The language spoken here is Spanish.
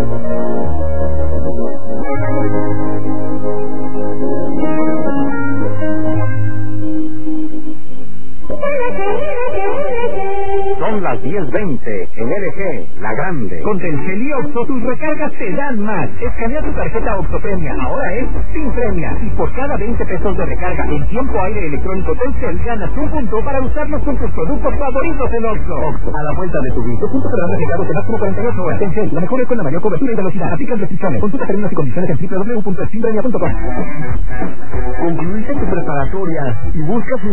Son las 10:20 en LG, la grande. Con Telcel y Oxxo tus recargas te dan más. Escanea tu tarjeta Oxxo Premia, ahora es sin premia. Y por cada 20 pesos de recarga en tiempo aire electrónico Telcel ganas un punto para usarlos con tus productos favoritos en Oxxo. Oxxo, a la vuelta de tu vida. Puntos para recargados en máximo 48 horas. Telcel, la mejor con la mayor cobertura y velocidad. Aplican restricciones. Consulta términos y condiciones en www.eximpremia.com. Concluiste tu preparatoria y buscas